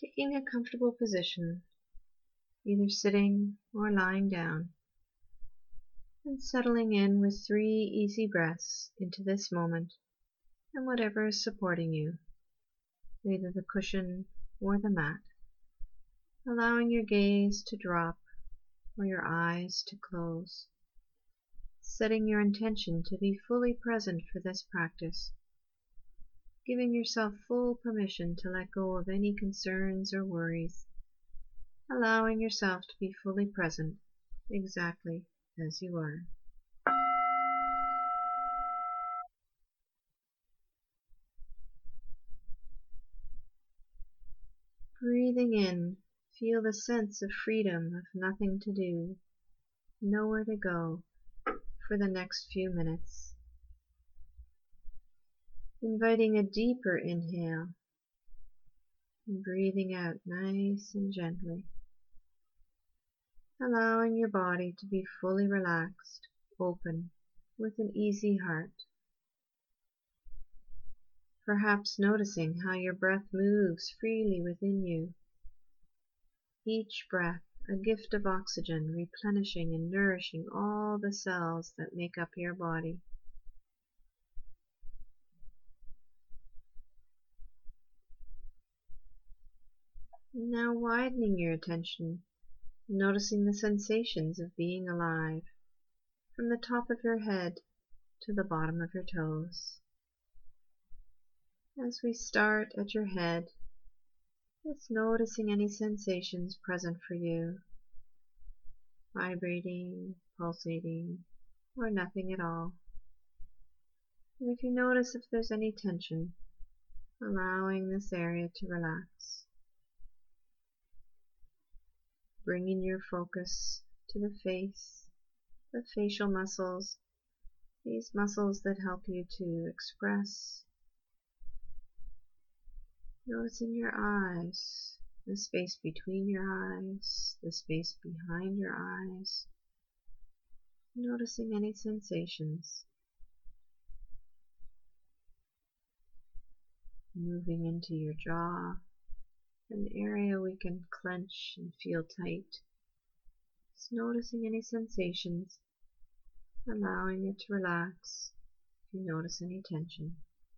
Taking a comfortable position, either sitting or lying down, and settling in with 3 easy breaths into this moment and whatever is supporting you, either the cushion or the mat, allowing your gaze to drop or your eyes to close, setting your intention to be fully present for this practice, giving yourself full permission to let go of any concerns or worries, allowing yourself to be fully present exactly as you are. Breathing in, feel the sense of freedom of nothing to do, nowhere to go for the next few minutes. Inviting a deeper inhale and breathing out nice and gently, allowing your body to be fully relaxed, open, with an easy heart. Perhaps noticing how your breath moves freely within you. Each breath a gift of oxygen, replenishing and nourishing all the cells that make up your body. Now widening your attention, noticing the sensations of being alive, from the top of your head to the bottom of your toes. As we start at your head, just noticing any sensations present for you, vibrating, pulsating, or nothing at all. And if you notice if there's any tension, allowing this area to relax. Bringing your focus to the face, the facial muscles, these muscles that help you to express. Noticing your eyes, the space between your eyes, the space behind your eyes. Noticing any sensations. Moving into your jaw, an area we can clench and feel tight. Just noticing any sensations, allowing it to relax if you notice any tension.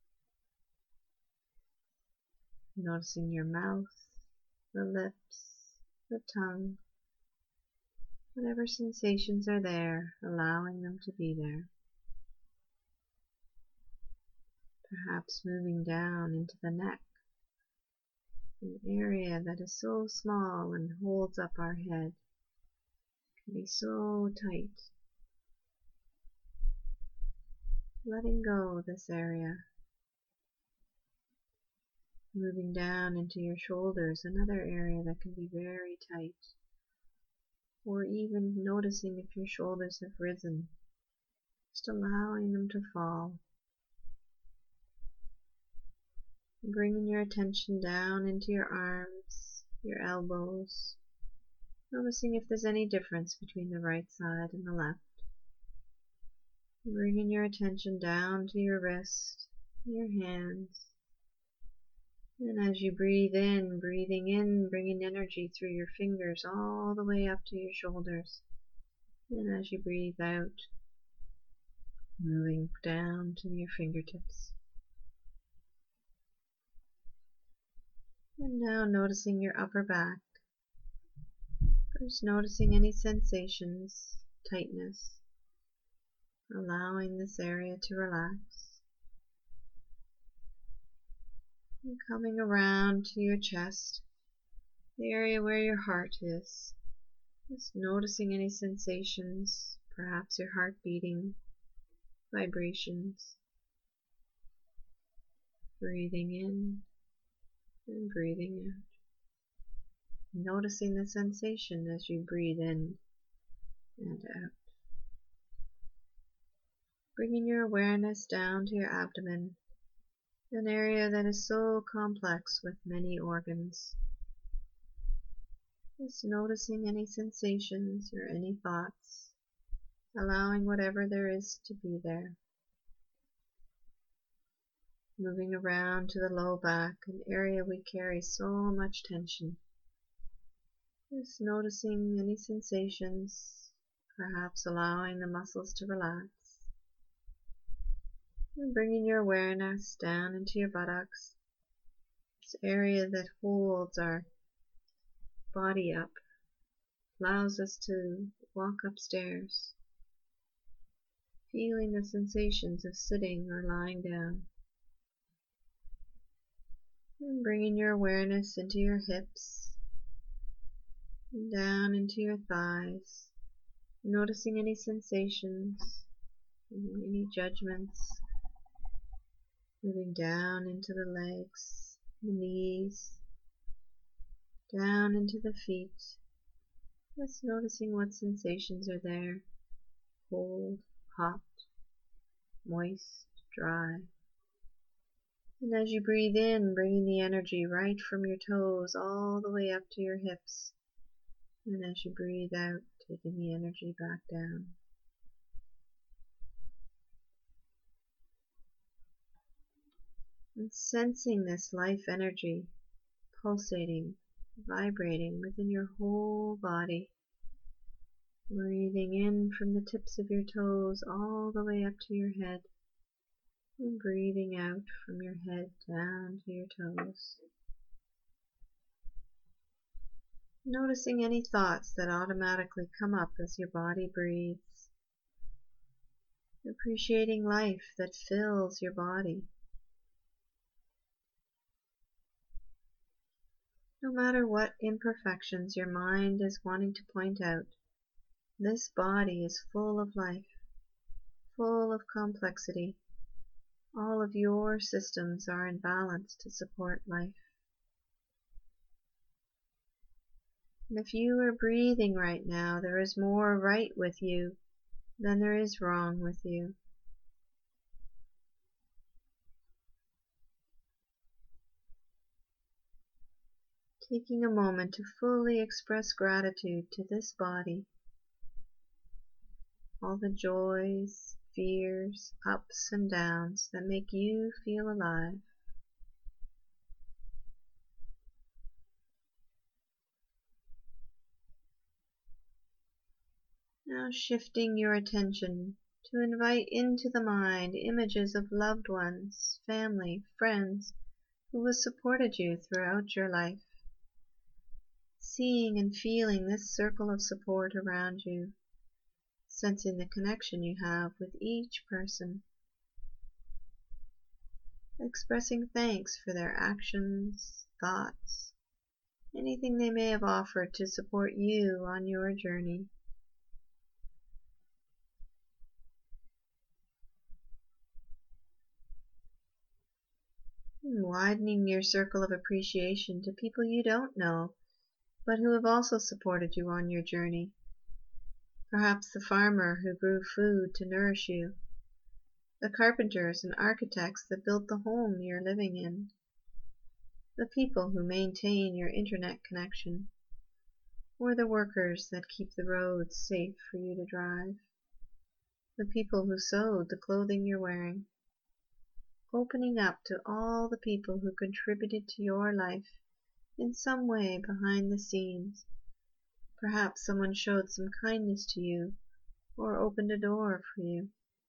Noticing your mouth, the lips, the tongue, whatever sensations are there, allowing them to be there. Perhaps moving down into the neck, an area that is so small and holds up our head, can be so tight. Letting go of this area. Moving down into your shoulders, another area that can be very tight. Or even noticing if your shoulders have risen, just allowing them to fall. Bringing your attention down into your arms, your elbows, noticing if there's any difference between the right side and the left. Bringing your attention down to your wrist, your hands. And as you breathe in, bringing energy through your fingers all the way up to your shoulders. And as you breathe out, moving down to your fingertips. And now noticing your upper back. First noticing any sensations, tightness, allowing this area to relax. And coming around to your chest, the area where your heart is. Just noticing any sensations, perhaps your heart beating, vibrations. Breathing in and breathing out. Noticing the sensation as you breathe in and out. Bringing your awareness down to your abdomen, an area that is so complex with many organs. Just noticing any sensations or any thoughts, allowing whatever there is to be there. moving around to the low back, an area we carry so much tension. Just noticing any sensations, perhaps allowing the muscles to relax. And bringing your awareness down into your buttocks, this area that holds our body up, allows us to walk upstairs, feeling the sensations of sitting or lying down. And bringing your awareness into your hips, and down into your thighs, noticing any sensations, any judgments, moving down into the legs, the knees, down into the feet, just noticing what sensations are there, cold, hot, moist, dry. And as you breathe in, bringing the energy right from your toes all the way up to your hips. And as you breathe out, taking the energy back down. And sensing this life energy pulsating, vibrating within your whole body. Breathing in from the tips of your toes all the way up to your head. And breathing out from your head down to your toes. Noticing any thoughts that automatically come up as your body breathes. Appreciating life that fills your body. No matter what imperfections your mind is wanting to point out, this body is full of life, full of complexity. All of your systems are in balance to support life. And if you are breathing right now, there is more right with you than there is wrong with you. Taking a moment to fully express gratitude to this body, all the joys, fears, ups and downs that make you feel alive. Now shifting your attention to invite into the mind images of loved ones, family, friends who have supported you throughout your life. Seeing and feeling this circle of support around you, sensing the connection you have with each person. Expressing thanks for their actions, thoughts, anything they may have offered to support you on your journey. And widening your circle of appreciation to people you don't know, but who have also supported you on your journey. Perhaps the farmer who grew food to nourish you, the carpenters and architects that built the home you're living in, the people who maintain your internet connection, or the workers that keep the roads safe for you to drive, the people who sewed the clothing you're wearing. Opening up to all the people who contributed to your life in some way behind the scenes. Perhaps someone showed some kindness to you or opened a door for you.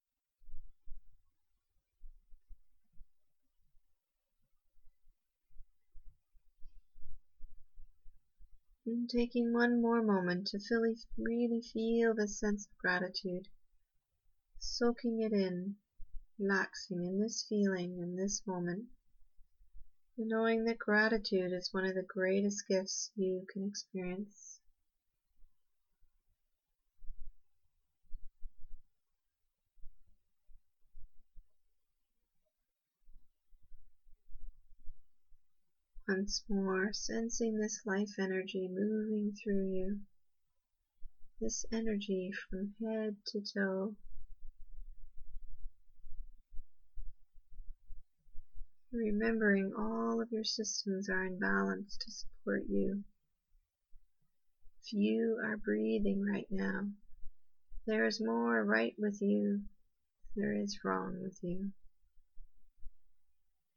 And taking one more moment to really feel this sense of gratitude, soaking it in, relaxing in this feeling in this moment, and knowing that gratitude is one of the greatest gifts you can experience. Once more, sensing this life energy moving through you, this energy from head to toe. Remembering all of your systems are in balance to support you. If you are breathing right now, there is more right with you than there is wrong with you.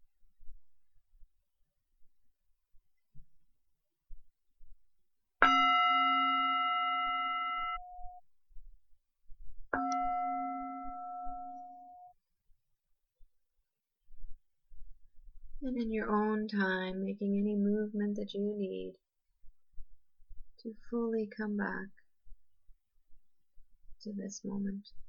And in your own time, making any movement that you need to fully come back to this moment.